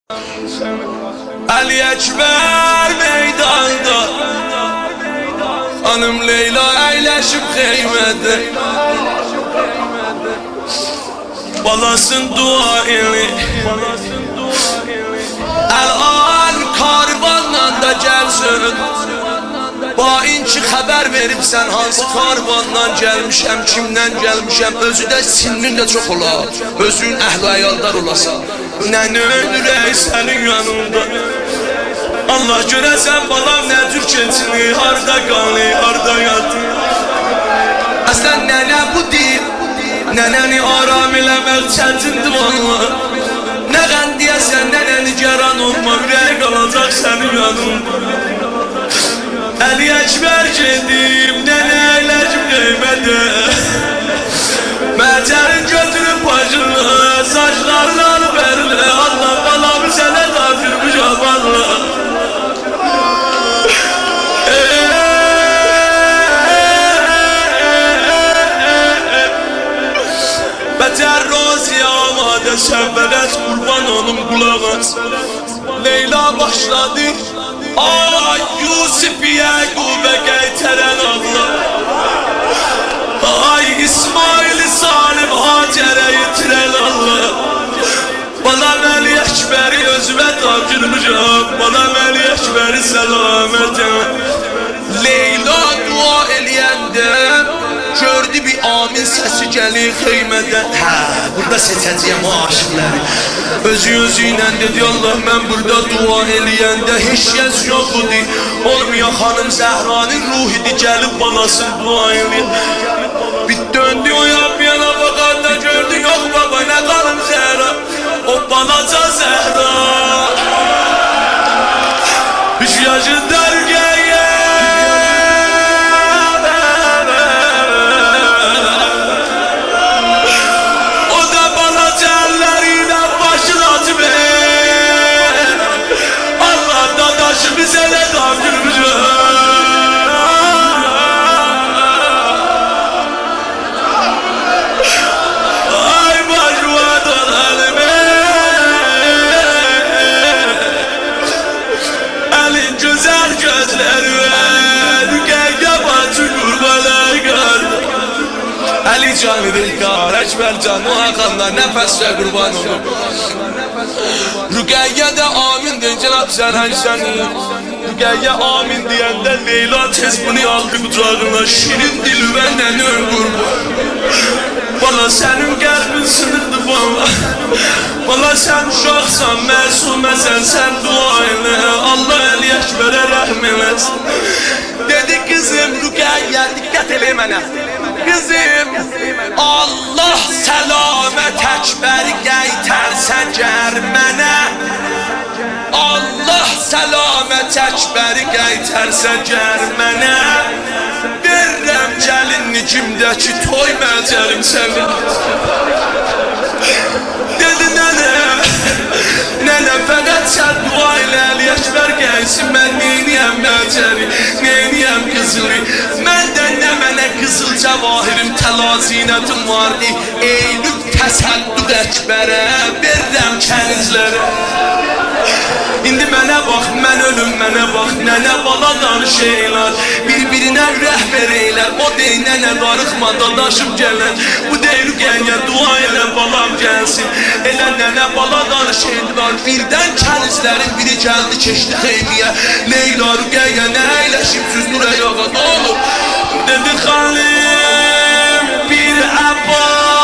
Ali Ekber meydanda, hanım Leyla eyleşip kıymeti, balasın dua ili. El-an karvanla da gelsin, bainçi haber verip sen hansı karvandan gelmişem, kimden gelmişem, özü de sinnin de çok ola, özün əhl-i əyaldar olasa. Nəni öldürək sənin yanında, Allah görəsən balam nə tür keçini, harda qanı, harda yatı. Əslən nənə bu deyil, nənəni aram eləmək çətindir valla. Nə qən deyəsən nənəni gəran olma, ürək qalacaq sənin yanında. Ali Ekber gedim, nənə əyləşib qeymədə, məcərin götürüb başını, saçlarını alıp eline, Allah balamı sənə dağıtırmış valla. Bətər roziya amadə şəvvələz, qurban olum qulağız. Leyla başladı, ay Yusuf Yəqubə qeytərən Allah. Ay İsmail-i Salim Hacer'e yitirən Allah. Balam Ali Ekber'i özümə tapşırmışam, balam Ali Ekber'i selametime. Leyla dua eləyəndə gördü bir amin səsi gəlir xeymədən. Burada seçəcəyəm o aşıqları. Özü-özüylə dedi, Allah mən burada dua eləyəndə heç kəs yox idi. Olmayan xanım Zəhranın ruhidir, gəlib balasını dua eləyən. Bir döndü o yana bakanda gördü, yok baba ne kalın Zehra, o balaca Zehra. 3 yaşında Rüqeyye, o da balaca elleriyle başını atıp Allah dadaşı bize ne tapşırmış. Ali canı dilkar, Ekber canı hakanlar, nefesle kurban olur. Rüqeyye de amin deyin, Cenab-ı Serhan seni. Rüqeyye amin diyende Leyla tez bunu aldı kucağına, şirin dili benden kurban. Valla senin kalbin sınırdı bana, valla sen uşaqsan, məsuməsən, sen dua elə, Allah Ali Ekber'e rəhm eləsin. Dedi kızım Rüqeyye, dikkat elə mənə. Kızım, Allah selamet Ekber geyterse germene, Allah selamet Ekber geyterse germene, verrem gelinli kimdeki toy məcərim seni. Dedi nene fəqət sən dua ilə Ali Ekber gəlsin, mən neyniyəm məcəri, neyniyəm qızılı. Məndən nə mənə qızıl cəvahirim, təla zinətim vardı. Eylül təsəddüq Ekber'e, verrəm kənizlərə. İndi mənə bax, mən ölüm mənə bax, nənə bala danış eylər, bir-birinə rəhbər eylər. O dey nənə darıxma dadaşım gələn, bu dey Rüqeyye dua elə balam gəlsin. Elə nənə bala danış eylər, birdən kənizlərin biri gəldi keçdi xeymiyə. Leyla Rüqeyye nə əyləşib süznür əyağa, nə olur? Dedi xalim bir Abbas